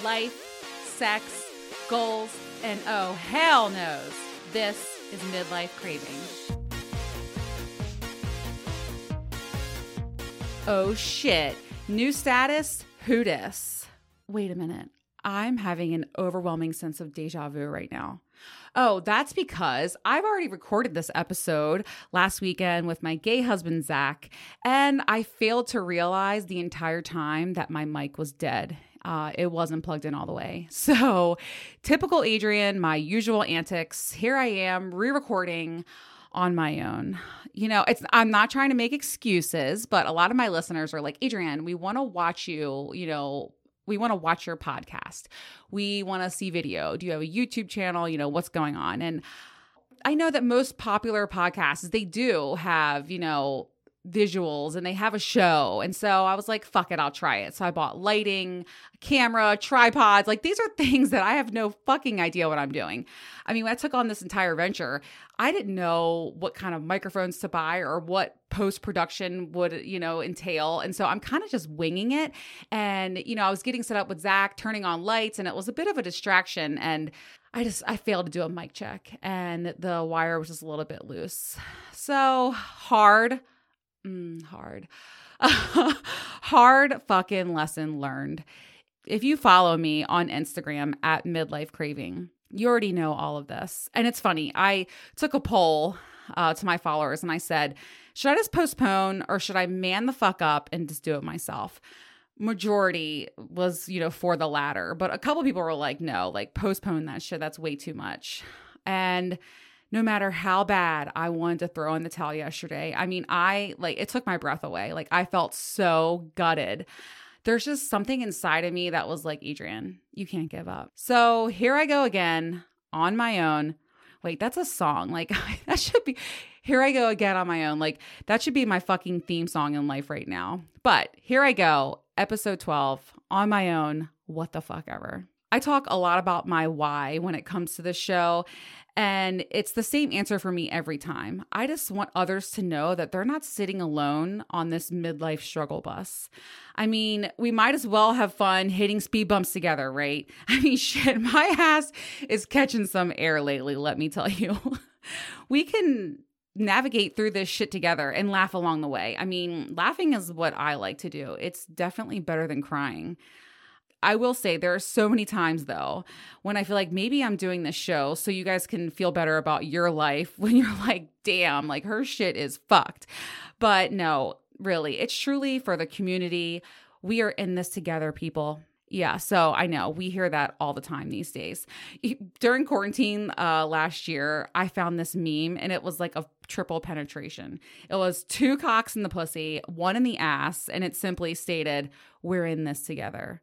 life, sex, goals, and oh, hell knows, this is Midlife Craving. Oh shit, new status, who dis? Wait a minute, I'm having an overwhelming sense of deja vu right now. Oh, that's because I've already recorded this episode last weekend with my gay husband, Zach, and I failed to realize the entire time that my mic was dead. It wasn't plugged in all the way. So, typical Adrienne, my usual antics. Here I am re-recording on my own. You know, I'm not trying to make excuses, but a lot of my listeners are like, Adrienne, we want to watch you, we want to watch your podcast. We want to see video. Do you have a YouTube channel? What's going on? And I know that most popular podcasts, they do have, visuals and they have a show. And so I was like, fuck it, I'll try it. So I bought lighting, camera, tripods. Like, these are things that I have no fucking idea what I'm doing. I mean, when I took on this entire venture, I didn't know what kind of microphones to buy or what post-production would, entail. And so I'm kind of just winging it. And, I was getting set up with Zach, turning on lights, and it was a bit of a distraction. And I failed to do a mic check and the wire was just a little bit loose. So hard fucking lesson learned. If you follow me on Instagram at Midlife Craving, you already know all of this. And it's funny, I took a poll to my followers and I said, should I just postpone or should I man the fuck up and just do it myself? Majority was, for the latter, but a couple people were like, no, like postpone that shit. That's way too much. And no matter how bad I wanted to throw in the towel yesterday, I mean, it took my breath away. Like, I felt so gutted. There's just something inside of me that was like, Adrienne, you can't give up. So here I go again on my own. Wait, that's a song. Like, that should be, here I go again on my own. Like, that should be my fucking theme song in life right now. But here I go, episode 12, on my own, what the fuck ever. I talk a lot about my why when it comes to this show, and it's the same answer for me every time. I just want others to know that they're not sitting alone on this midlife struggle bus. I mean, we might as well have fun hitting speed bumps together, right? I mean, shit, my ass is catching some air lately, let me tell you. We can navigate through this shit together and laugh along the way. I mean, laughing is what I like to do. It's definitely better than crying. I will say there are so many times, though, when I feel like maybe I'm doing this show so you guys can feel better about your life when you're like, damn, like her shit is fucked. But no, really, it's truly for the community. We are in this together, people. Yeah, so I know we hear that all the time these days. During quarantine last year, I found this meme and it was like a triple penetration. It was 2 cocks in the pussy, 1 in the ass, and it simply stated, we're in this together.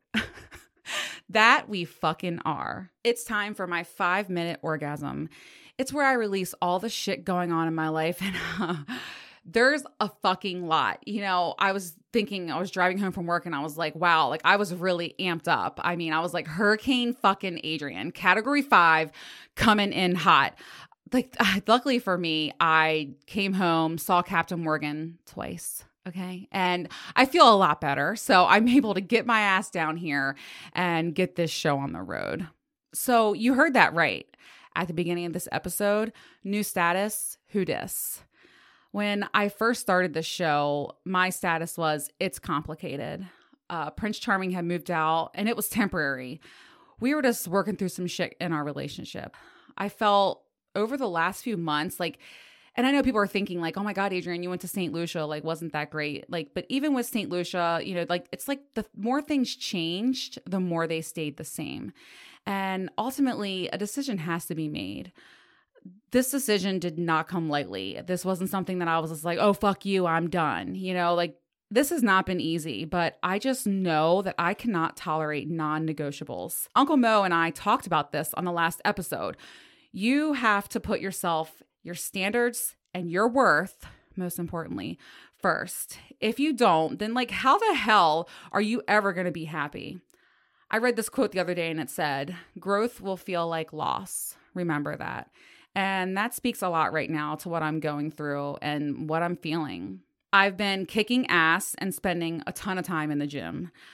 That we fucking are. It's time for my 5-minute orgasm. It's where I release all the shit going on in my life and there's a fucking lot. I was driving home from work and I was like, wow, like I was really amped up. I mean, I was like Hurricane fucking Adrienne, category 5, coming in hot. Like, luckily for me, I came home, saw Captain Morgan twice. Okay. And I feel a lot better. So I'm able to get my ass down here and get this show on the road. So you heard that right. At the beginning of this episode, new status, who dis? When I first started the show, my status was, it's complicated. Prince Charming had moved out and it was temporary. We were just working through some shit in our relationship. I felt over the last few months, and I know people are thinking like, oh my God, Adrienne, you went to St. Lucia, like, wasn't that great? But even with St. Lucia, it's like the more things changed, the more they stayed the same. And ultimately, a decision has to be made. This decision did not come lightly. This wasn't something that I was just like, oh, fuck you, I'm done. This has not been easy, but I just know that I cannot tolerate non-negotiables. Uncle Mo and I talked about this on the last episode. You have to put yourself, your standards, and your worth, most importantly, first. If you don't, then how the hell are you ever going to be happy? I read this quote the other day and it said, growth will feel like loss. Remember that. And that speaks a lot right now to what I'm going through and what I'm feeling. I've been kicking ass and spending a ton of time in the gym.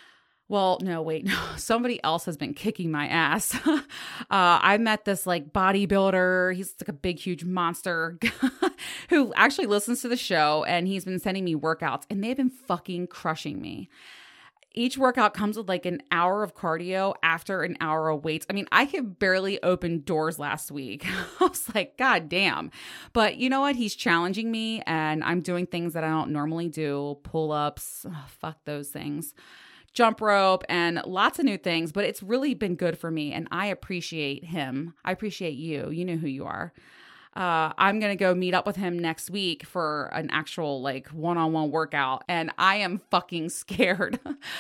Well, no, wait, no. Somebody else has been kicking my ass. I met this like bodybuilder. He's like a big, huge monster who actually listens to the show, and he's been sending me workouts, and they've been fucking crushing me. Each workout comes with like an hour of cardio after an hour of weights. I mean, I could barely open doors last week. I was like, God damn. But you know what? He's challenging me, and I'm doing things that I don't normally do. Pull-ups, fuck those things. Jump rope, and lots of new things, but it's really been good for me, and I appreciate him. I appreciate you. You know who you are. I'm going to go meet up with him next week for an actual like one-on-one workout, and I am fucking scared.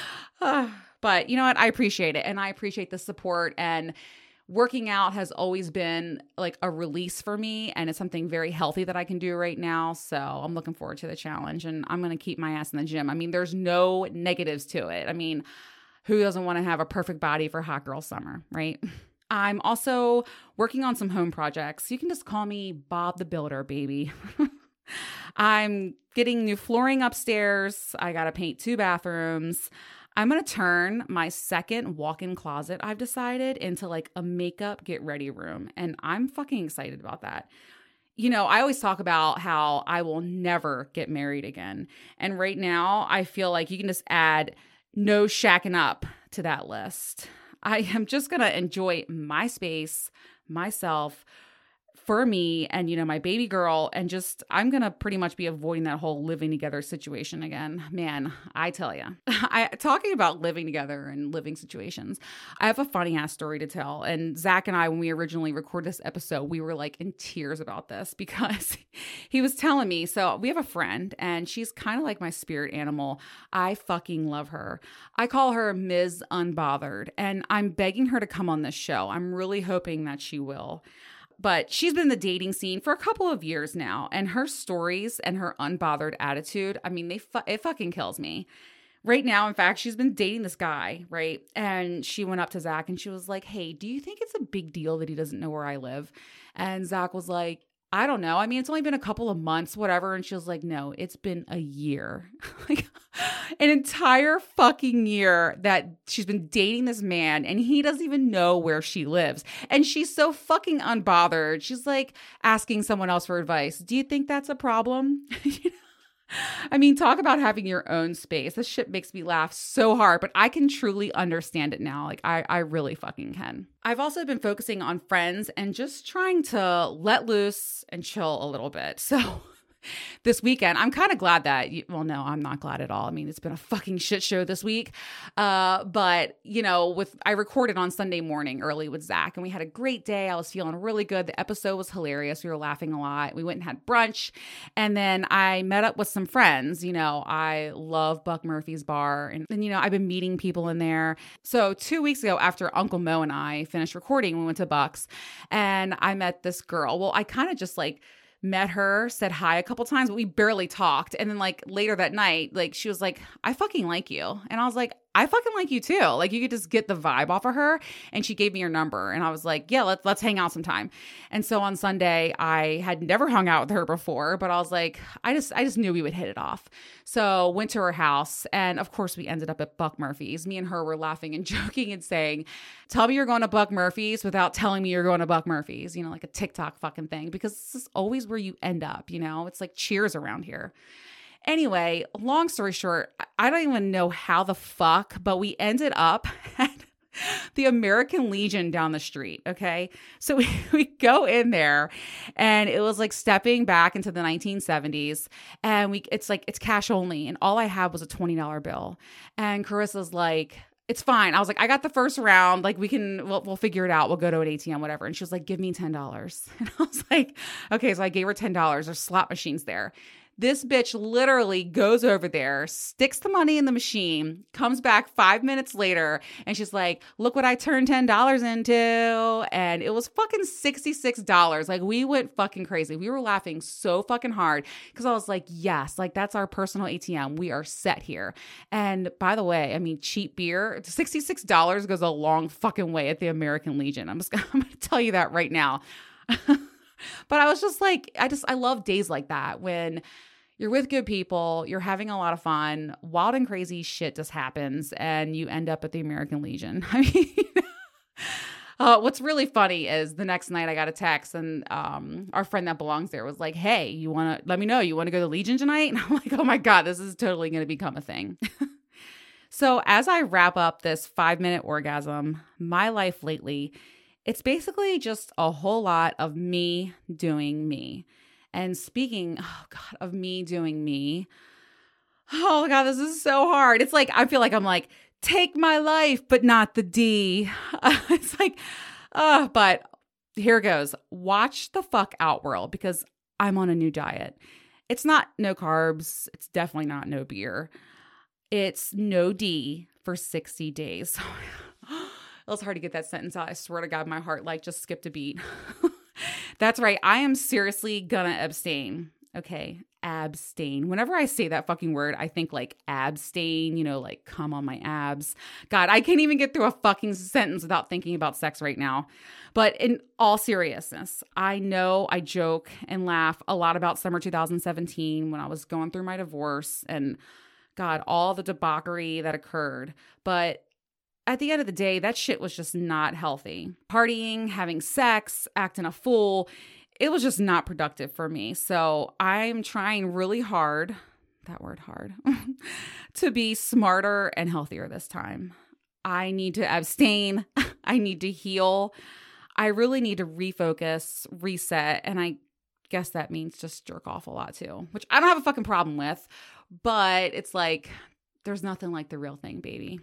But you know what? I appreciate it, and I appreciate the support, and working out has always been like a release for me, and it's something very healthy that I can do right now. So I'm looking forward to the challenge, and I'm going to keep my ass in the gym. I mean, there's no negatives to it. I mean, who doesn't want to have a perfect body for hot girl summer, right? I'm also working on some home projects. You can just call me Bob the Builder, baby. I'm getting new flooring upstairs. I got to paint 2 bathrooms. I'm going to turn my second walk-in closet, I've decided, into like a makeup get ready room. And I'm fucking excited about that. You know, I always talk about how I will never get married again. And right now, I feel like you can just add no shacking up to that list. I am just going to enjoy my space, myself, for me, and, you know, my baby girl, and just, I'm going to pretty much be avoiding that whole living together situation again. Man, I tell you, talking about living together and living situations, I have a funny ass story to tell. And Zach and I, when we originally recorded this episode, we were like in tears about this because he was telling me, so we have a friend and she's kind of like my spirit animal. I fucking love her. I call her Ms. Unbothered, and I'm begging her to come on this show. I'm really hoping that she will. But she's been in the dating scene for a couple of years now, and her stories and her unbothered attitude, I mean, it fucking kills me. Right now, in fact, she's been dating this guy, right? And she went up to Zach and she was like, hey, do you think it's a big deal that he doesn't know where I live? And Zach was like, I don't know. I mean, it's only been a couple of months, whatever. And she was like, no, it's been a year. Like an entire fucking year that she's been dating this man and he doesn't even know where she lives. And she's so fucking unbothered. She's like asking someone else for advice. Do you think that's a problem? I mean, talk about having your own space. This shit makes me laugh so hard, but I can truly understand it now. Like, I really fucking can. I've also been focusing on friends and just trying to let loose and chill a little bit. So this weekend, I'm kind of glad that, well, no, I'm not glad at all. I mean, it's been a fucking shit show this week. But, you know, I recorded on Sunday morning early with Zach and we had a great day. I was feeling really good. The episode was hilarious. We were laughing a lot. We went and had brunch. And then I met up with some friends. You know, I love Buck Murphy's bar. And you know, I've been meeting people in there. So 2 weeks ago, after Uncle Mo and I finished recording, we went to Buck's and I met this girl. Well, I kind of just like met her, said hi a couple times, but we barely talked. And then like later that night, like she was like, I fucking like you. And I was like, I fucking like you too. Like you could just get the vibe off of her. And she gave me her number. And I was like, yeah, let's hang out sometime. And so on Sunday, I had never hung out with her before, but I was like, I just knew we would hit it off. So went to her house. And of course we ended up at Buck Murphy's. Me and her were laughing and joking and saying, tell me you're going to Buck Murphy's without telling me you're going to Buck Murphy's, you know, like a TikTok fucking thing, because this is always where you end up, you know, it's like Cheers around here. Anyway, long story short, I don't even know how the fuck, but we ended up at the American Legion down the street. Okay. So we go in there and it was like stepping back into the 1970s and it's cash only. And all I had was a $20 bill. And Carissa's like, it's fine. I was like, I got the first round. Like we'll figure it out. We'll go to an ATM, whatever. And she was like, give me $10. And I was like, okay. So I gave her $10. There's slot machines there. This bitch literally goes over there, sticks the money in the machine, comes back 5 minutes later, and she's like, look what I turned $10 into. And it was fucking $66. Like, we went fucking crazy. We were laughing so fucking hard because I was like, yes, like that's our personal ATM. We are set here. And by the way, I mean, cheap beer, $66 goes a long fucking way at the American Legion. I'm going to tell you that right now. But I was just like, I love days like that when, You're with good people, you're having a lot of fun, wild and crazy shit just happens, and you end up at the American Legion. I mean, what's really funny is the next night I got a text, and our friend that belongs there was like, hey, you want to let me know, you want to go to the Legion tonight? And I'm like, oh my God, this is totally going to become a thing. So as I wrap up this 5-minute orgasm, my life lately, it's basically just a whole lot of me doing me. And speaking, oh God, of me doing me, oh God, this is so hard. It's like, I feel like I'm like, take my life, but not the D. It's like, but here goes. Watch the fuck out, world, because I'm on a new diet. It's not no carbs. It's definitely not no beer. It's no D for 60 days. It was hard to get that sentence out. I swear to God, my heart like just skipped a beat. That's right. I am seriously gonna abstain. Okay. Abstain. Whenever I say that fucking word, I think like abstain, like come on my abs. God, I can't even get through a fucking sentence without thinking about sex right now. But in all seriousness, I know I joke and laugh a lot about summer 2017 when I was going through my divorce and God, all the debauchery that occurred. But at the end of the day, that shit was just not healthy. Partying, having sex, acting a fool, it was just not productive for me. So I'm trying really hard, that word hard, to be smarter and healthier this time. I need to abstain. I need to heal. I really need to refocus, reset. And I guess that means just jerk off a lot too, which I don't have a fucking problem with. But it's like, there's nothing like the real thing, baby.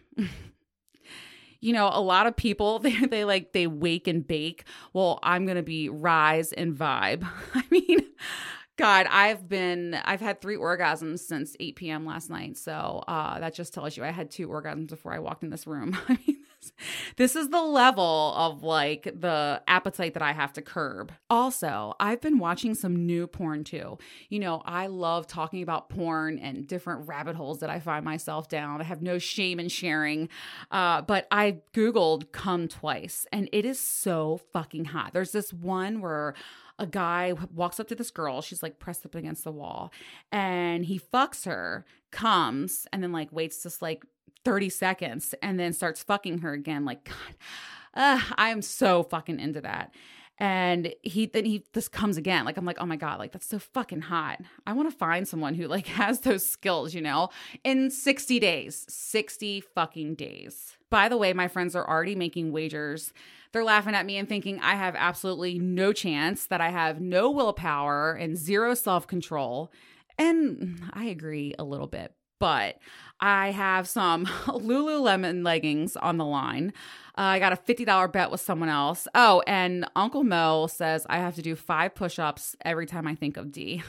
A lot of people, they wake and bake. Well, I'm going to be rise and vibe. I mean, God, I've had 3 orgasms since 8 p.m. last night. So that just tells you I had 2 orgasms before I walked in this room. I mean, this is the level of like the appetite that I have to curb. Also, I've been watching some new porn too. I love talking about porn and different rabbit holes that I find myself down. I have no shame in sharing. But I Googled come twice and it is so fucking hot. There's this one where a guy walks up to this girl. She's like pressed up against the wall and he fucks her, comes, and then like waits just like 30 seconds and then starts fucking her again. Like, God, I am so fucking into that. And he just comes again. Like, I'm like, oh my God, like that's so fucking hot. I want to find someone who like has those skills, in 60 days, 60 fucking days. By the way, my friends are already making wagers. They're laughing at me and thinking I have absolutely no chance, that I have no willpower and 0 self-control. And I agree a little bit, but I have some Lululemon leggings on the line. I got a $50 bet with someone else. Oh, and Uncle Mo says I have to do 5 push-ups every time I think of D.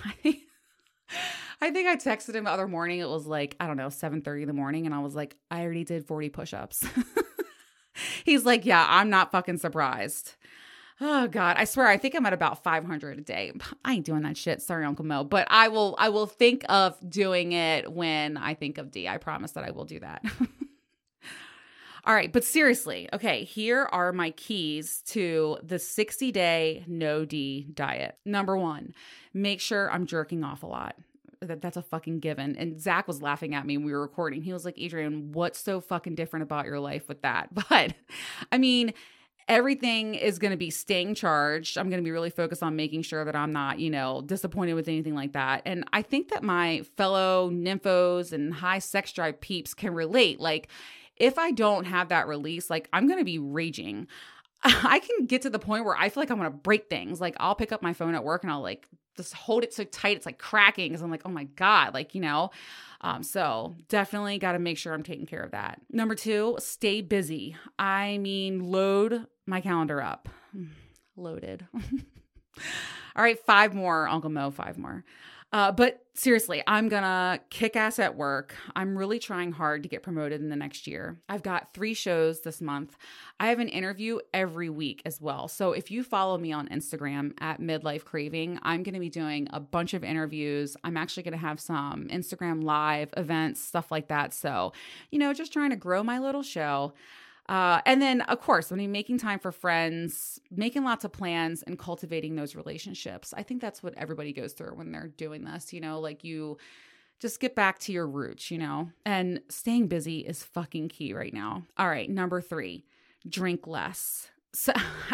I think I texted him the other morning. It was like, I don't know, 7:30 in the morning. And I was like, I already did 40 push-ups. He's like, yeah, I'm not fucking surprised. Oh God, I swear, I think I'm at about 500 a day. I ain't doing that shit. Sorry, Uncle Mo, but I will think of doing it when I think of D. I promise that I will do that. All right, but seriously, okay, here are my keys to the 60-day no D diet. Number 1, make sure I'm jerking off a lot. That's a fucking given. And Zach was laughing at me when we were recording. He was like, Adrienne, what's so fucking different about your life with that? But I mean, everything is going to be staying charged. I'm going to be really focused on making sure that I'm not, disappointed with anything like that. And I think that my fellow nymphos and high sex drive peeps can relate. Like, if I don't have that release, like I'm going to be raging. I can get to the point where I feel like I'm going to break things. Like I'll pick up my phone at work and I'll like just hold it so tight. It's like cracking because I'm like, oh my God, like, so definitely got to make sure I'm taking care of that. Number 2, stay busy. I mean, load my calendar up. Loaded. All right, 5 more, Uncle Mo, 5 more. But seriously, I'm gonna kick ass at work. I'm really trying hard to get promoted in the next year. I've got 3 shows this month. I have an interview every week as well. So if you follow me on Instagram at Midlife Craving, I'm going to be doing a bunch of interviews. I'm actually going to have some Instagram live events, stuff like that. So, just trying to grow my little show. And then, of course, when you're making time for friends, making lots of plans and cultivating those relationships. I think that's what everybody goes through when they're doing this, like you just get back to your roots, and staying busy is fucking key right now. All right. Number 3, drink less. So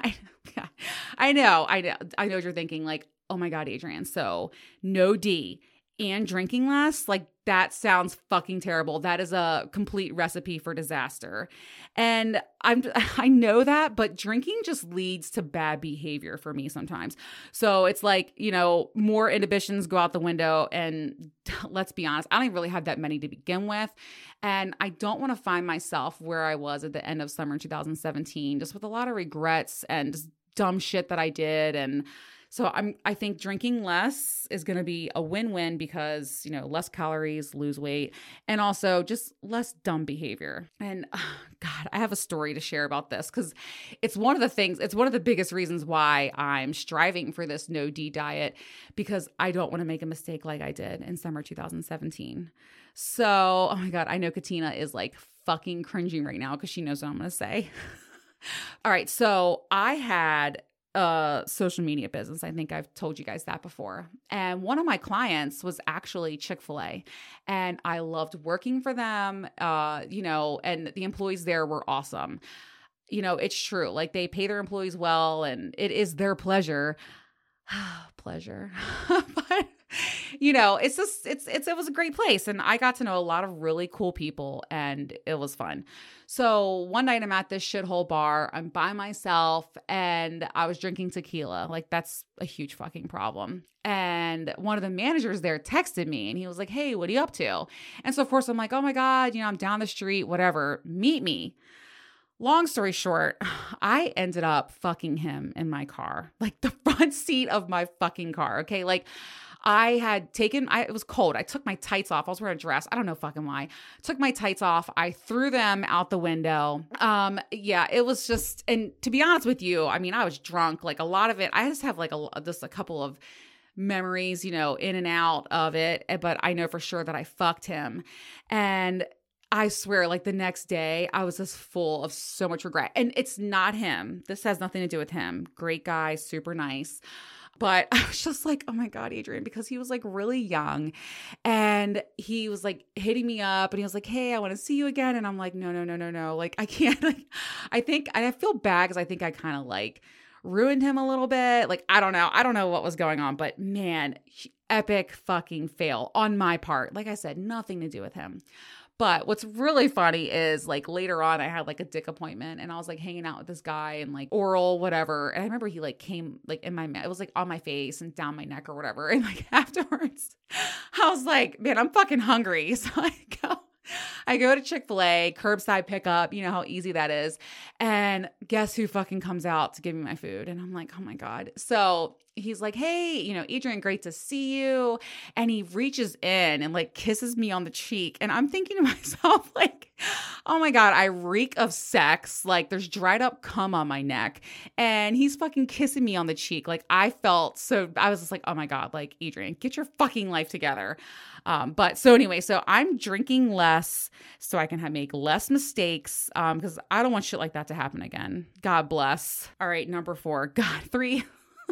I know what you're thinking, like, oh my God, Adrienne. So no D and drinking less, like that sounds fucking terrible. That is a complete recipe for disaster. And I know that, but drinking just leads to bad behavior for me sometimes. So it's like, more inhibitions go out the window, and let's be honest, I don't even really have that many to begin with. And I don't want to find myself where I was at the end of summer 2017, just with a lot of regrets and just dumb shit that I did. And so I think drinking less is going to be a win-win because, less calories, lose weight, and also just less dumb behavior. And God, I have a story to share about this because it's one of the biggest reasons why I'm striving for this no D diet, because I don't want to make a mistake like I did in summer 2017. So, oh my God, I know Katina is like fucking cringing right now because she knows what I'm going to say. All right. So I had a social media business. I think I've told you guys that before. And one of my clients was actually Chick-fil-A, and I loved working for them, and the employees there were awesome. It's true. Like, they pay their employees well, and it is their pleasure. Pleasure. But it was a great place, and I got to know a lot of really cool people, and it was fun. So one night I'm at this shithole bar, I'm by myself, and I was drinking tequila. Like, that's a huge fucking problem. And one of the managers there texted me, and he was like, hey, what are you up to? And so of course I'm like, oh my God, I'm down the street, whatever, meet me. Long story short, I ended up fucking him in my car, like the front seat of my fucking car. Okay. Like, it was cold. I took my tights off. I was wearing a dress. I don't know fucking why. Took my tights off. I threw them out the window. It was just, and to be honest with you, I mean, I was drunk. Like, a lot of it, I just have like just a couple of memories, in and out of it. But I know for sure that I fucked him. And I swear, like, the next day, I was just full of so much regret. And it's not him. This has nothing to do with him. Great guy, super nice. But I was just like, oh my God, Adrienne, because he was like really young, and he was like hitting me up, and he was like, hey, I want to see you again. And I'm like, no. Like, I can't, like, I feel bad because I think I kind of like ruined him a little bit. Like, I don't know what was going on, but man, epic fucking fail on my part. Like I said, nothing to do with him. But what's really funny is, like, later on, I had like a dick appointment, and I was like hanging out with this guy and like oral, whatever. And I remember he like came like in my mouth. It was like on my face and down my neck or whatever. And like afterwards, I was like, man, I'm fucking hungry. So I go to Chick-fil-A, curbside pickup. You know how easy that is. And guess who fucking comes out to give me my food? And I'm like, oh my God. So he's like, hey, Adrienne, great to see you. And he reaches in and like kisses me on the cheek. And I'm thinking to myself, like, oh my God, I reek of sex. Like, there's dried up cum on my neck. And he's fucking kissing me on the cheek. Like, I was just like, oh my God, like, Adrienne, get your fucking life together. So I'm drinking less so I can make less mistakes, because I don't want shit like that to happen again. God bless. All right, number 4. God, 3.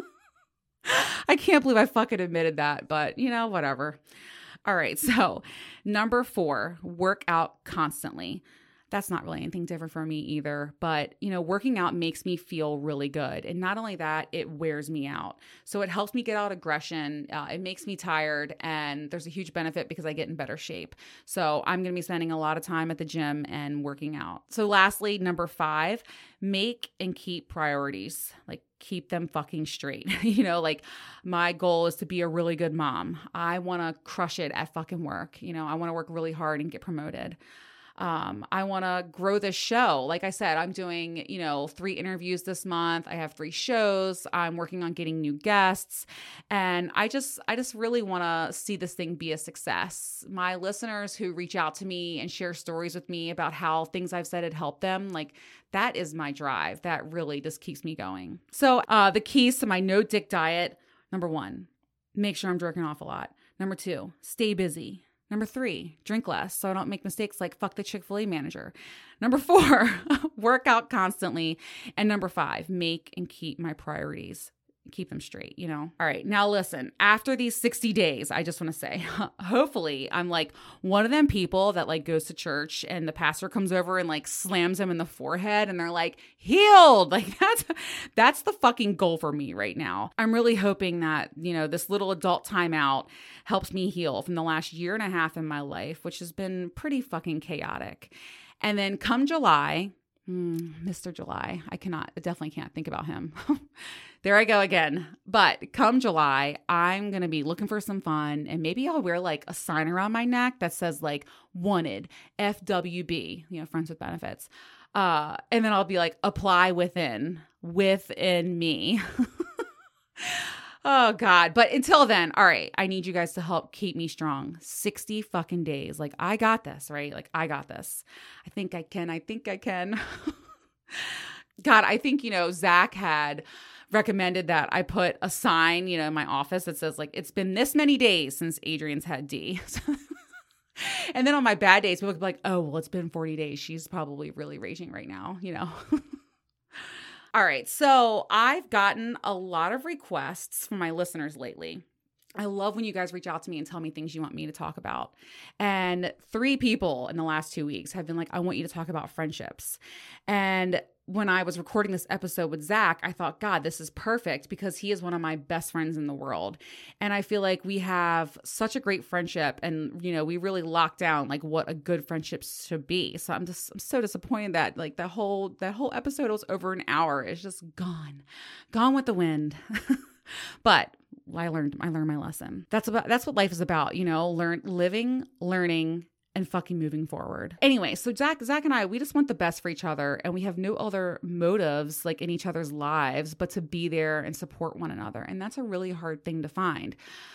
I can't believe I fucking admitted that, but whatever. All right, so number 4, work out constantly. That's not really anything different for me either. But, working out makes me feel really good. And not only that, it wears me out. So it helps me get out aggression. It makes me tired. And there's a huge benefit because I get in better shape. So I'm going to be spending a lot of time at the gym and working out. So lastly, number 5, make and keep priorities. Like, keep them fucking straight. Like, my goal is to be a really good mom. I want to crush it at fucking work. I want to work really hard and get promoted. I want to grow this show. Like I said, I'm doing, 3 interviews this month. I have 3 shows. I'm working on getting new guests. And I just really want to see this thing be a success. My listeners who reach out to me and share stories with me about how things I've said had helped them, like, that is my drive. That really just keeps me going. So, the keys to my no dick diet: number 1, make sure I'm jerking off a lot. Number 2, stay busy. Number 3, drink less so I don't make mistakes like fuck the Chick-fil-A manager. Number 4, work out constantly. And number 5, make and keep my priorities. Keep them straight, All right, now listen, after these 60 days, I just want to say, hopefully I'm like one of them people that like goes to church and the pastor comes over and like slams them in the forehead and they're like, healed. Like that's the fucking goal for me right now. I'm really hoping that, this little adult timeout helps me heal from the last year and a half in my life, which has been pretty fucking chaotic. And then come July, Mr. July, I definitely can't think about him. There I go again. But come July, I'm going to be looking for some fun and maybe I'll wear like a sign around my neck that says like wanted FWB, friends with benefits. And then I'll be like, apply within me. Oh God. But until then, all right, I need you guys to help keep me strong. 60 fucking days. Like I got this, right? Like I got this. I think I can. God, I think, Zach had recommended that I put a sign, in my office that says like, it's been this many days since Adrian's had D. And then on my bad days, people could be like, oh, well, it's been 40 days. She's probably really raging right now, All right. So I've gotten a lot of requests from my listeners lately. I love when you guys reach out to me and tell me things you want me to talk about. And 3 people in the last 2 weeks have been like, I want you to talk about friendships. And when I was recording this episode with Zach, I thought, God, this is perfect because he is one of my best friends in the world. And I feel like we have such a great friendship and, we really locked down like what a good friendship should be. So I'm so disappointed that like that whole episode was over an hour. It's just gone with the wind. But I learned my lesson. That's what life is about, living, learning, and fucking moving forward. Anyway, so Zach and I, we just want the best for each other and we have no other motives like in each other's lives, but to be there and support one another. And that's a really hard thing to find.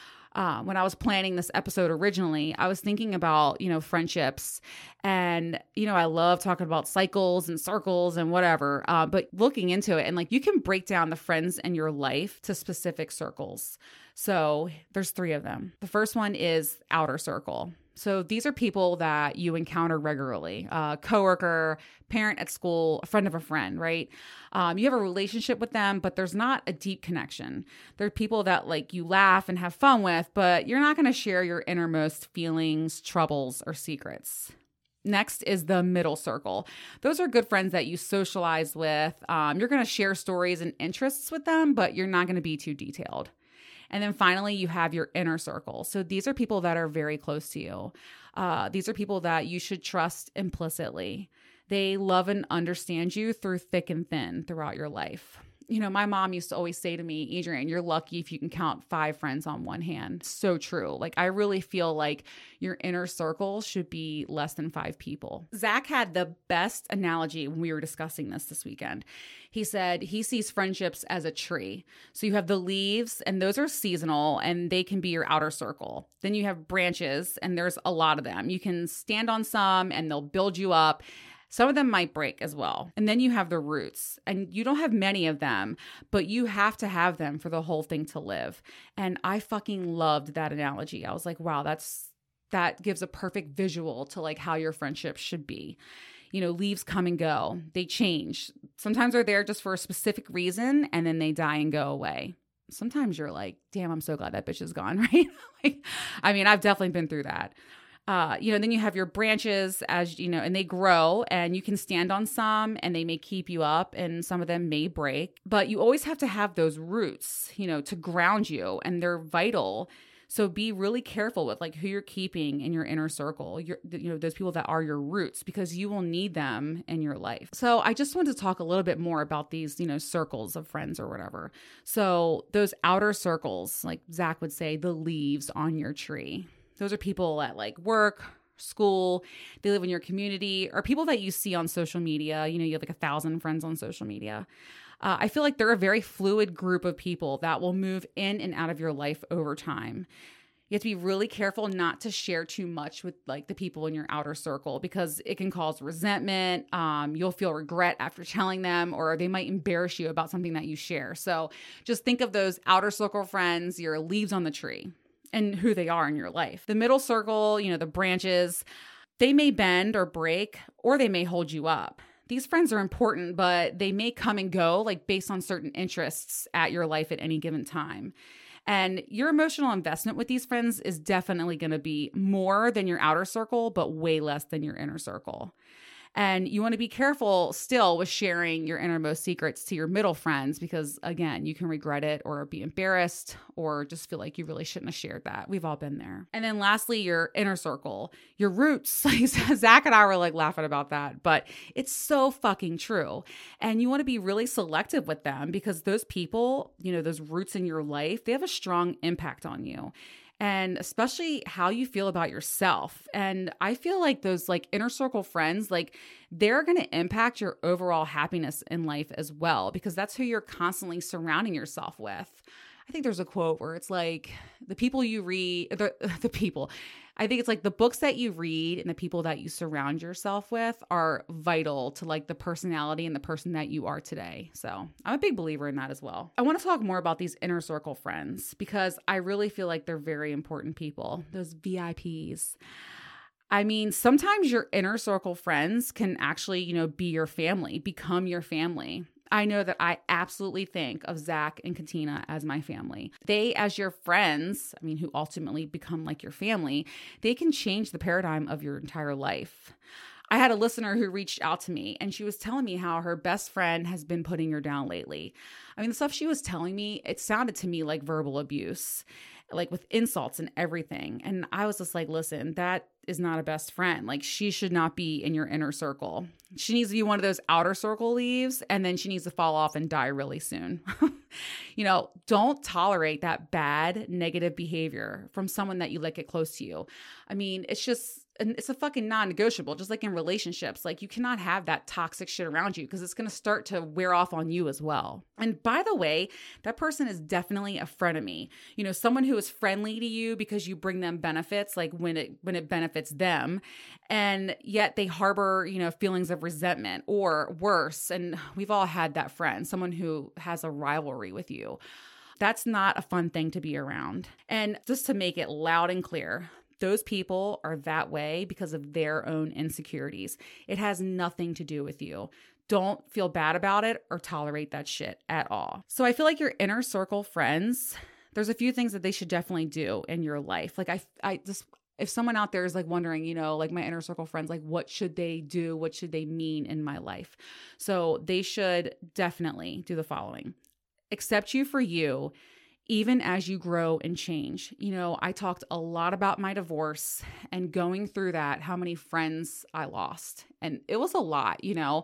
When I was planning this episode originally, I was thinking about, friendships and, I love talking about cycles and circles and whatever, but looking into it and like you can break down the friends in your life to specific circles. So there's 3 of them. The first one is outer circle. So these are people that you encounter regularly, coworker, parent at school, a friend of a friend, right? You have a relationship with them, but there's not a deep connection. They're people that like you laugh and have fun with, but you're not going to share your innermost feelings, troubles, or secrets. Next is the middle circle. Those are good friends that you socialize with. You're going to share stories and interests with them, but you're not going to be too detailed. And then finally, you have your inner circle. So these are people that are very close to you. These are people that you should trust implicitly. They love and understand you through thick and thin throughout your life. My mom used to always say to me, Adrian, you're lucky if you can count 5 friends on one hand. So true. Like, I really feel like your inner circle should be less than 5 people. Zach had the best analogy when we were discussing this weekend. He said he sees friendships as a tree. So you have the leaves and those are seasonal and they can be your outer circle. Then you have branches and there's a lot of them. You can stand on some and they'll build you up. Some of them might break as well. And then you have the roots and you don't have many of them, but you have to have them for the whole thing to live. And I fucking loved that analogy. I was like, wow, that gives a perfect visual to like how your friendship should be. Leaves come and go. They change. Sometimes they're there just for a specific reason and then they die and go away. Sometimes you're like, damn, I'm so glad that bitch is gone, right? I've definitely been through that. Then you have your branches and they grow and you can stand on some and they may keep you up and some of them may break, but you always have to have those roots, to ground you and they're vital. So be really careful with like who you're keeping in your inner circle, those people that are your roots, because you will need them in your life. So I just wanted to talk a little bit more about these, circles of friends or whatever. So those outer circles, like Zach would say, the leaves on your tree. Those are people at like work, school, they live in your community, or people that you see on social media. You have like 1,000 friends on social media. I feel like they're a very fluid group of people that will move in and out of your life over time. You have to be really careful not to share too much with like the people in your outer circle because it can cause resentment. You'll feel regret after telling them, or they might embarrass you about something that you share. So just think of those outer circle friends, your leaves on the tree. and who they are in your life. The middle circle, the branches, they may bend or break, or they may hold you up. These friends are important, but they may come and go, like based on certain interests at your life at any given time. And your emotional investment with these friends is definitely going to be more than your outer circle, but way less than your inner circle. And you want to be careful still with sharing your innermost secrets to your middle friends because, again, you can regret it or be embarrassed or just feel like you really shouldn't have shared that. We've all been there. And then lastly, your inner circle, your roots. Like Zach and I were like laughing about that, but it's so fucking true. And you want to be really selective with them because those people, those roots in your life, they have a strong impact on you. And especially how you feel about yourself. And I feel like those like inner circle friends, like they're going to impact your overall happiness in life as well, because that's who you're constantly surrounding yourself with. I think there's a quote where it's like the people you read, the people, I think it's like the books that you read and the people that you surround yourself with are vital to like the personality and the person that you are today. So I'm a big believer in that as well. I want to talk more about these inner circle friends because I really feel like they're very important people, those VIPs. I mean, sometimes your inner circle friends can actually, be your family, become your family. I know that I absolutely think of Zach and Katina as my family. They, as your friends, who ultimately become like your family, they can change the paradigm of your entire life. I had a listener who reached out to me and she was telling me how her best friend has been putting her down lately. The stuff she was telling me, it sounded to me like verbal abuse, like with insults and everything. And I was just like, listen, that is not a best friend. Like she should not be in your inner circle. She needs to be one of those outer circle leaves and then she needs to fall off and die really soon. Don't tolerate that bad negative behavior from someone that you let get close to you. It's a fucking non-negotiable, just like in relationships. Like you cannot have that toxic shit around you because it's going to start to wear off on you as well. And by the way, that person is definitely a frenemy. Someone who is friendly to you because you bring them benefits, like when it benefits them, and yet they harbor, feelings of resentment or worse. And we've all had that friend, someone who has a rivalry with you. That's not a fun thing to be around. And just to make it loud and clear, those people are that way because of their own insecurities. It has nothing to do with you. Don't feel bad about it or tolerate that shit at all. So I feel like your inner circle friends, there's a few things that they should definitely do in your life. Like I just, if someone out there is like wondering, like my inner circle friends, like what should they do? What should they mean in my life? So they should definitely do the following. Accept you for you, even as you grow and change. I talked a lot about my divorce and going through that, how many friends I lost. And it was a lot,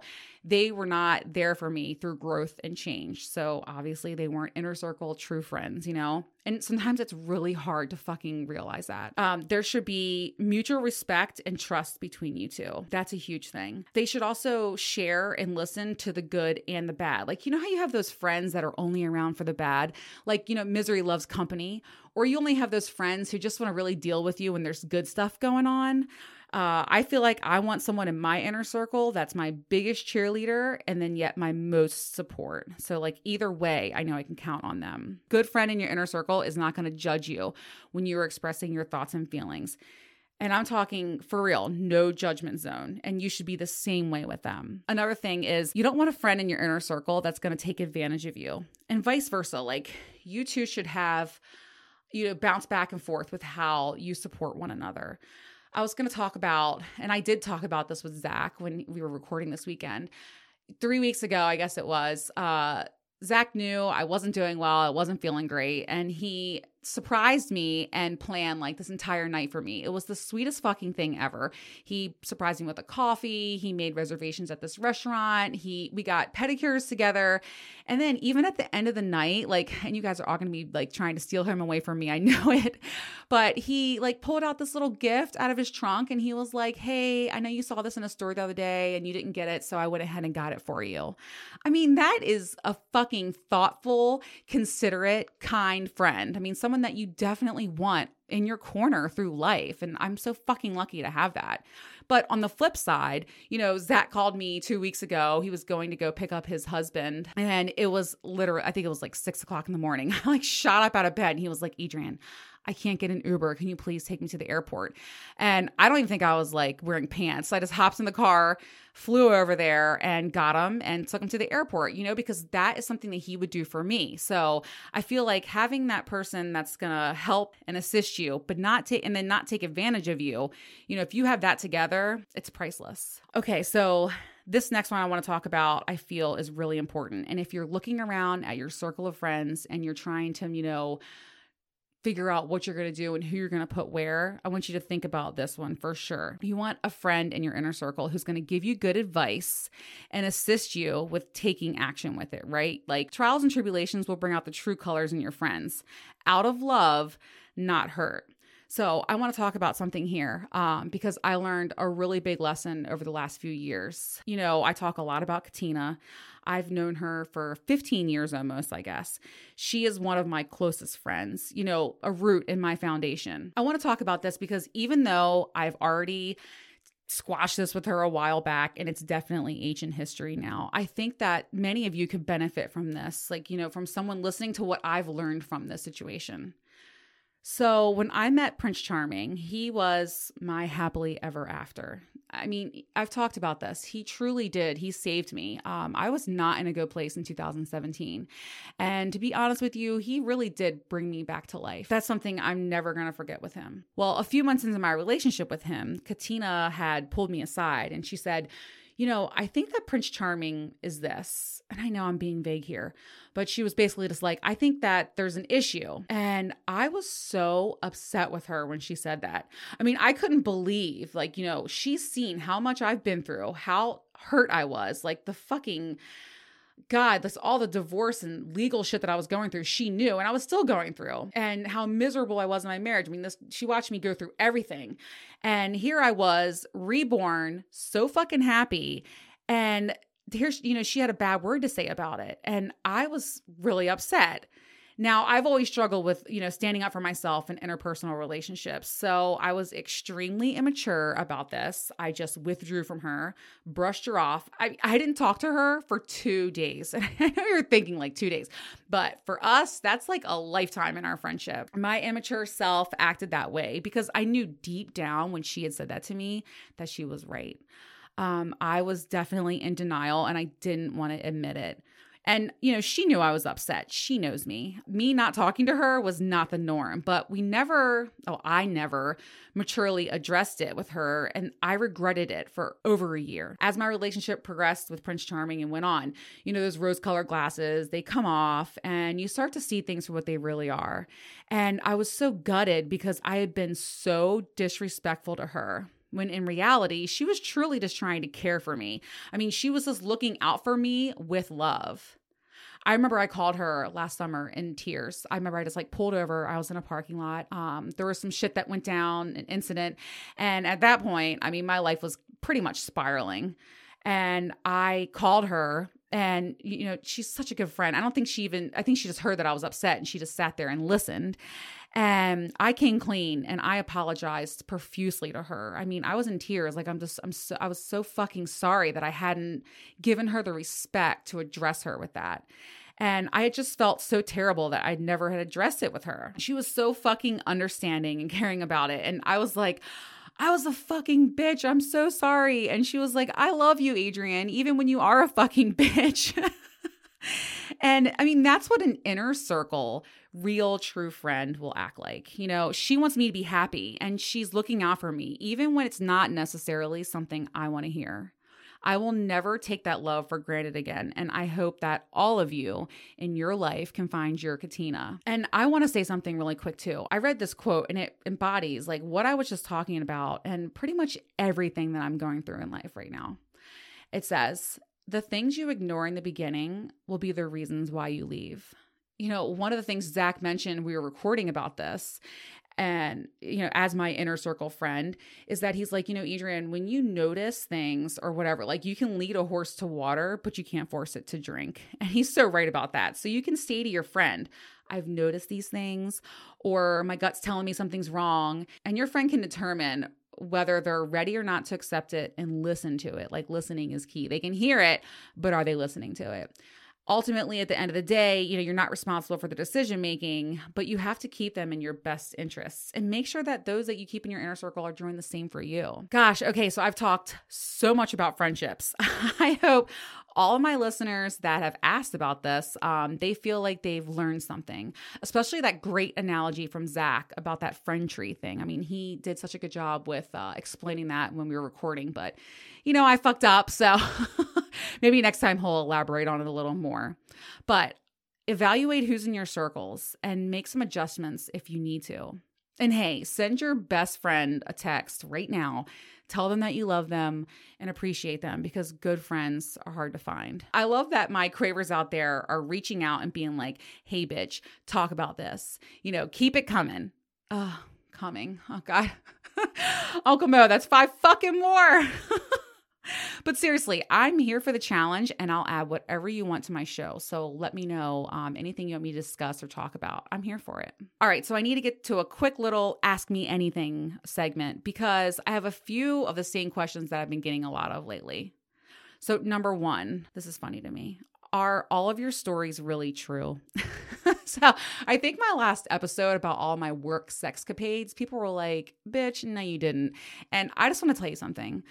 they were not there for me through growth and change. So obviously they weren't inner circle true friends, and sometimes it's really hard to fucking realize that. There should be mutual respect and trust between you two. That's a huge thing. They should also share and listen to the good and the bad. Like, how you have those friends that are only around for the bad, like, misery loves company, or you only have those friends who just want to really deal with you when there's good stuff going on. I feel like I want someone in my inner circle that's my biggest cheerleader and then yet my most support. So like either way, I know I can count on them. Good friend in your inner circle is not going to judge you when you're expressing your thoughts and feelings. And I'm talking for real, no judgment zone. And you should be the same way with them. Another thing is you don't want a friend in your inner circle that's going to take advantage of you and vice versa. Like you two should have, bounce back and forth with how you support one another. I was going to talk about, and I did talk about this with Zach when we were recording this weekend. 3 weeks ago, I guess it was, Zach knew I wasn't doing well. I wasn't feeling great. And he surprised me and planned like this entire night for me. It was the sweetest fucking thing ever. He surprised me with a coffee. He made reservations at this restaurant. We got pedicures together. And then even at the end of the night, like, and you guys are all going to be like trying to steal him away from me. I know it, but he like pulled out this little gift out of his trunk and he was like, hey, I know you saw this in a store the other day and you didn't get it. So I went ahead and got it for you. That is a fucking thoughtful, considerate, kind friend. Someone that you definitely want in your corner through life. And I'm so fucking lucky to have that. But on the flip side, Zach called me 2 weeks ago. He was going to go pick up his husband. And it was literally, I think it was like 6 o'clock in the morning. I like shot up out of bed and he was like, Adrian, I can't get an Uber. Can you please take me to the airport? And I don't even think I was like wearing pants. So I just hopped in the car, flew over there and got him and took him to the airport, because that is something that he would do for me. So I feel like having that person that's going to help and assist you, but not take advantage of you, if you have that together, it's priceless. Okay. So this next one I want to talk about, I feel is really important. And if you're looking around at your circle of friends and you're trying to, figure out what you're going to do and who you're going to put where, I want you to think about this one for sure. You want a friend in your inner circle who's going to give you good advice and assist you with taking action with it, right? Like trials and tribulations will bring out the true colors in your friends out of love, not hurt. So I want to talk about something here because I learned a really big lesson over the last few years. I talk a lot about Katina. I've known her for 15 years almost, I guess. She is one of my closest friends, a root in my foundation. I want to talk about this because even though I've already squashed this with her a while back and it's definitely ancient history now, I think that many of you could benefit from this, from someone listening to what I've learned from this situation. So when I met Prince Charming, he was my happily ever after. I mean, I've talked about this. He truly did. He saved me. I was not in a good place in 2017. And to be honest with you, he really did bring me back to life. That's something I'm never going to forget with him. Well, a few months into my relationship with him, Katina had pulled me aside and she said, I think that Prince Charming is this. And I know I'm being vague here, but she was basically just like, I think that there's an issue. And I was so upset with her when she said that. I mean, I couldn't believe, she's seen how much I've been through, how hurt I was, the fucking God, that's all the divorce and legal shit that I was going through. She knew, and I was still going through, and how miserable I was in my marriage. I mean, she watched me go through everything. And here I was reborn, so fucking happy. And here, she had a bad word to say about it. And I was really upset. Now, I've always struggled with, standing up for myself in interpersonal relationships. So I was extremely immature about this. I just withdrew from her, brushed her off. I didn't talk to her for 2 days. And I know you're thinking 2 days, but for us, that's like a lifetime in our friendship. My immature self acted that way because I knew deep down when she had said that to me that she was right. I was definitely in denial and I didn't want to admit it. And, she knew I was upset. She knows me. Me not talking to her was not the norm, but I never maturely addressed it with her. And I regretted it for over a year. As my relationship progressed with Prince Charming and went on, those rose-colored glasses, they come off and you start to see things for what they really are. And I was so gutted because I had been so disrespectful to her, when in reality, she was truly just trying to care for me. I mean, she was just looking out for me with love. I remember I called her last summer in tears. I remember I just pulled over. I was in a parking lot. There was some shit that went down, an incident. And at that point, I mean, my life was pretty much spiraling. And I called her and, she's such a good friend. I think she just heard that I was upset and she just sat there and listened. And I came clean and I apologized profusely to her. I mean, I was in tears. I was so fucking sorry that I hadn't given her the respect to address her with that. And I just felt so terrible that I never had addressed it with her. She was so fucking understanding and caring about it. And I was like, I was a fucking bitch. I'm so sorry. And she was like, I love you, Adrienne, even when you are a fucking bitch. And I mean, that's what an inner circle, real true friend will act like. She wants me to be happy and she's looking out for me, even when it's not necessarily something I want to hear. I will never take that love for granted again. And I hope that all of you in your life can find your Katina. And I want to say something really quick too. I read this quote and it embodies what I was just talking about and pretty much everything that I'm going through in life right now. It says, the things you ignore in the beginning will be the reasons why you leave. One of the things Zach mentioned, we were recording about this, and, as my inner circle friend, is that he's like, Adrienne, when you notice things or whatever, you can lead a horse to water, but you can't force it to drink. And he's so right about that. So you can say to your friend, I've noticed these things, or my gut's telling me something's wrong. And your friend can determine whether they're ready or not to accept it and listen to it. Listening is key. They can hear it, but are they listening to it? Ultimately, at the end of the day, you're not responsible for the decision making, but you have to keep them in your best interests and make sure that those that you keep in your inner circle are doing the same for you. Gosh, okay, so I've talked so much about friendships. I hope all of my listeners that have asked about this, they feel like they've learned something, especially that great analogy from Zach about that friend tree thing. I mean, he did such a good job with explaining that when we were recording, but I fucked up. So maybe next time he'll elaborate on it a little more. But evaluate who's in your circles and make some adjustments if you need to. And hey, send your best friend a text right now. Tell them that you love them and appreciate them, because good friends are hard to find. I love that my cravers out there are reaching out and being like, hey, bitch, talk about this. Keep it coming. Coming. Oh, God. Uncle Mo, that's 5 fucking more. But seriously, I'm here for the challenge, and I'll add whatever you want to my show. So let me know anything you want me to discuss or talk about. I'm here for it. All right, so I need to get to a quick little Ask Me Anything segment, because I have a few of the same questions that I've been getting a lot of lately. So number 1, this is funny to me. Are all of your stories really true? So I think my last episode about all my work sexcapades, people were like, bitch, no, you didn't. And I just want to tell you something.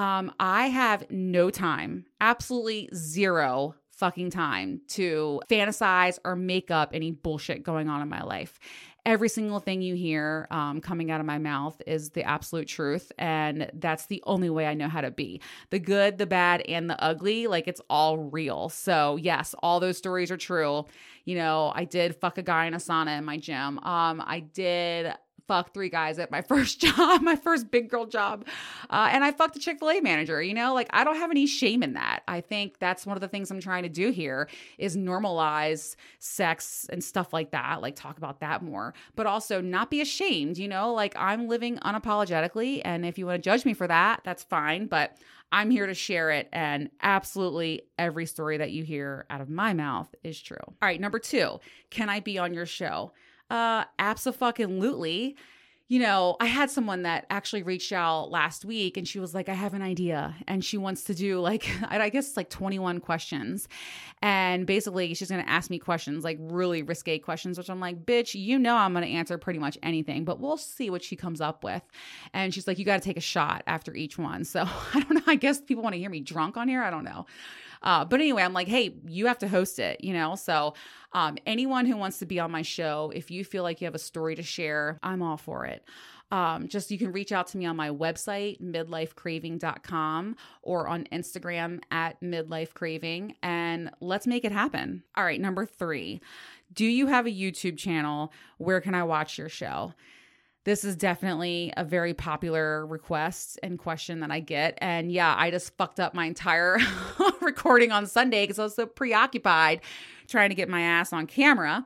I have no time, absolutely zero fucking time to fantasize or make up any bullshit going on in my life. Every single thing you hear coming out of my mouth is the absolute truth. And that's the only way I know how to be. The good, the bad, and the ugly, like it's all real. So yes, all those stories are true. I did fuck a guy in a sauna in my gym. I did fuck 3 guys at my first job, my first big girl job. And I fucked a Chick-fil-A manager, I don't have any shame in that. I think that's one of the things I'm trying to do here is normalize sex and stuff like that, like talk about that more, but also not be ashamed, I'm living unapologetically. And if you want to judge me for that, that's fine. But I'm here to share it. And absolutely every story that you hear out of my mouth is true. All right. Number 2, can I be on your show? Abso-fucking-lutely. I had someone that actually reached out last week and she was like, I have an idea. And she wants to do I guess 21 questions. And basically she's going to ask me questions, like really risque questions, which I'm like, bitch, I'm going to answer pretty much anything, but we'll see what she comes up with. And she's like, you got to take a shot after each one. So I don't know. I guess people want to hear me drunk on here. I don't know. But anyway, I'm like, hey, you have to host it, So anyone who wants to be on my show, if you feel like you have a story to share, I'm all for it. You can reach out to me on my website, midlifecraving.com, or on Instagram at midlifecraving, and let's make it happen. All right, number 3, do you have a YouTube channel? Where can I watch your show? This is definitely a very popular request and question that I get. And yeah, I just fucked up my entire recording on Sunday because I was so preoccupied trying to get my ass on camera.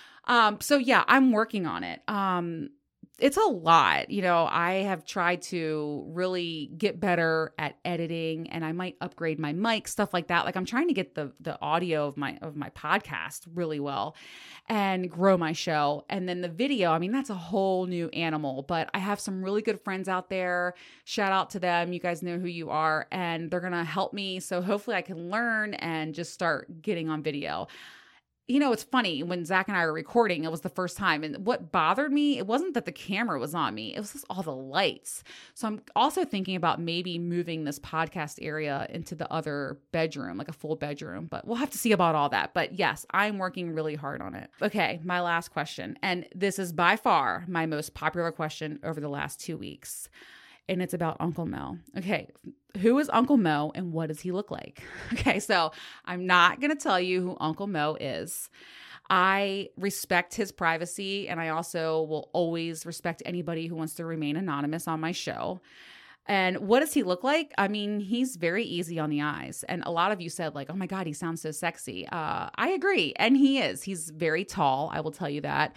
So yeah, I'm working on it. It's a lot. I have tried to really get better at editing, and I might upgrade my mic, stuff like that. I'm trying to get the audio of my podcast really well and grow my show. And then the video, that's a whole new animal, but I have some really good friends out there. Shout out to them. You guys know who you are, and they're going to help me. So hopefully I can learn and just start getting on video. It's funny, when Zach and I were recording, it was the first time. And what bothered me, it wasn't that the camera was on me. It was just all the lights. So I'm also thinking about maybe moving this podcast area into the other bedroom, like a full bedroom. But we'll have to see about all that. But yes, I'm working really hard on it. Okay, my last question. And this is by far my most popular question over the last 2 weeks. And it's about Uncle Mo. Okay, who is Uncle Mo and what does he look like? Okay, so I'm not going to tell you who Uncle Mo is. I respect his privacy, and I also will always respect anybody who wants to remain anonymous on my show. And what does he look like? He's very easy on the eyes. And a lot of you said oh my God, he sounds so sexy. I agree. And he is. He's very tall. I will tell you that.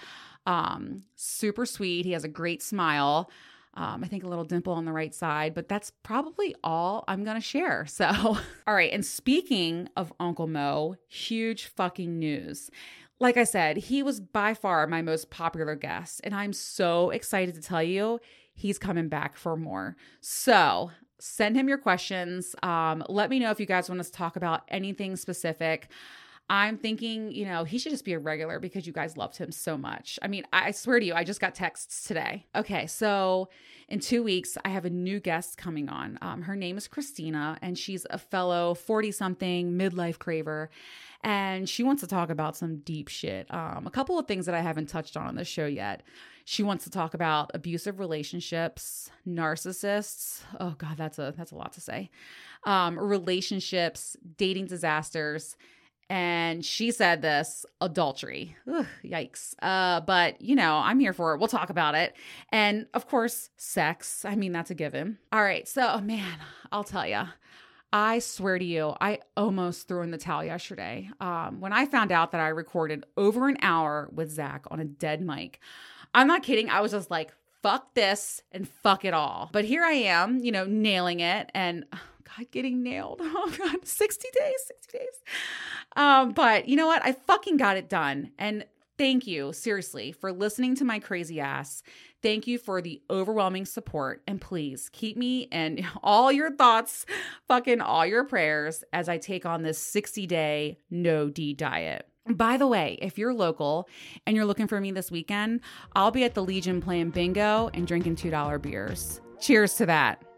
Super sweet. He has a great smile. I think a little dimple on the right side, but that's probably all I'm going to share. So, all right. And speaking of Uncle Mo, huge fucking news. Like I said, he was by far my most popular guest, and I'm so excited to tell you he's coming back for more. So send him your questions. Let me know if you guys want us to talk about anything specific. I'm thinking, he should just be a regular because you guys loved him so much. I mean, I swear to you, I just got texts today. Okay, so in 2 weeks, I have a new guest coming on. Her name is Christina, and she's a fellow 40-something midlife craver, and she wants to talk about some deep shit. A couple of things that I haven't touched on this show yet. She wants to talk about abusive relationships, narcissists. Oh God, that's a lot to say. Relationships, dating disasters. And she said this, adultery. Ugh, yikes. But I'm here for it. We'll talk about it. And of course, sex. I mean, that's a given. All right. So, man, I'll tell you, I swear to you, I almost threw in the towel yesterday. When I found out that I recorded over an hour with Zach on a dead mic, I'm not kidding. I was just like, fuck this and fuck it all. But here I am, nailing it. And God, getting nailed. Oh God, 60 days. But you know what? I fucking got it done. And thank you, seriously, for listening to my crazy ass. Thank you for the overwhelming support. And please keep me in all your thoughts, fucking all your prayers as I take on this 60-day no D diet. By the way, if you're local and you're looking for me this weekend, I'll be at the Legion playing bingo and drinking $2 beers. Cheers to that.